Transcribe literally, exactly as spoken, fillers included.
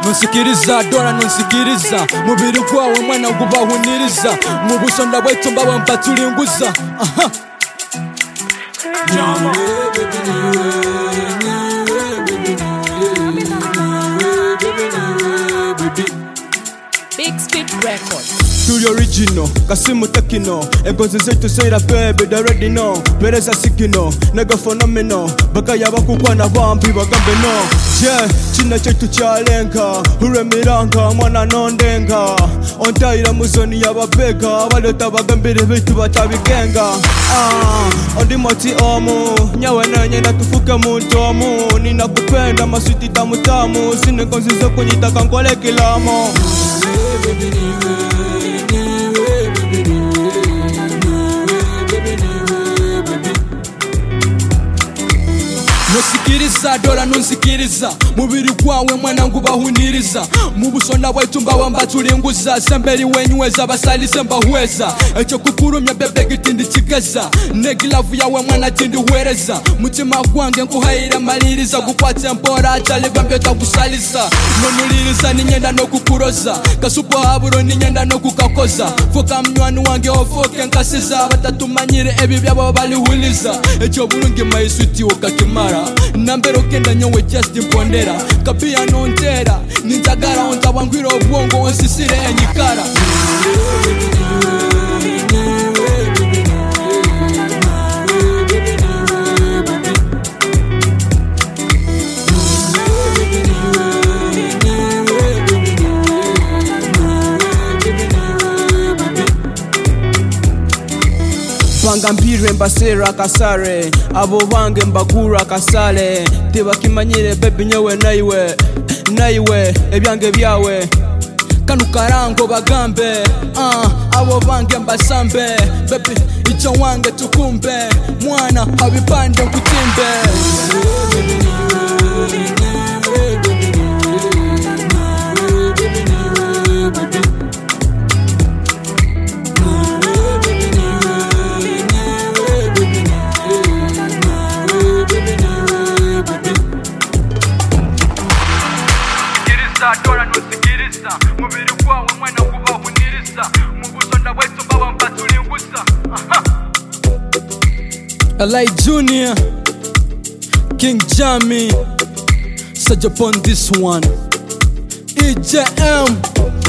Nunsikiriza dora nunsikiriza mubiri gwawe mwana ngubahuniriza mu busonda bwetu mbawe mpatulinguza aha Big Speed Records. To the original, Kasimu Tekino. Egozi zetu say the baby, they already know. Pereza Sikino, nega phenomenal. Baka yabakukwa na vampi bagambe no. Yeah, china chetu chalenga. Hure miranga, mwana nondenga. Ontaira muzoni yababega. Walota bagambire vitu batabigenga. Ah, ondi moti omu. Nyawe nenye na tufuke muntomu. Nina kupenda masuti tamu tamu. Sine konzi zoko nyitaka ngole kilamo. Nunsikiriza dora nunsikiriza mubiri gwawe mwana ngubahuniriza mu busonda bwetu mbawe mbatulinguza semberi wenyuweza basalise mbahweza echo kukurumya bebe gitindi kigeza negilavu yawe mwana tindi hwereza mutima gwange nkuhayira maliriza gukwate mpora atalibwa mbyota gusalisa nonuliriza ninyenda no kukuroza kasupo haburo ninyenda no kukakoza foka mnywani wange ofoke nkasiza batatumanyire ebi byabo balihuliza echo bulungi maisuti ukakimara nambero kenda nyowe just impondera kapia nontera ninjagara onta wangwiro obwongo onsisire enyikara Banga mpire mbasera kasare abo bange mbagura kasale tebakimanyire baby nyewe naiwe naiwe ebyange byawe kanu karango bagambe ah abo bange mbasambe baby icho wange tukumbe mwana abipande kutimbe dora nunsikiriza mubiri gwawe mwana ngubahuniriza mu busonda bwetu mbawe mpatulinguza aha L A Junior King Jammy such upon this one E J M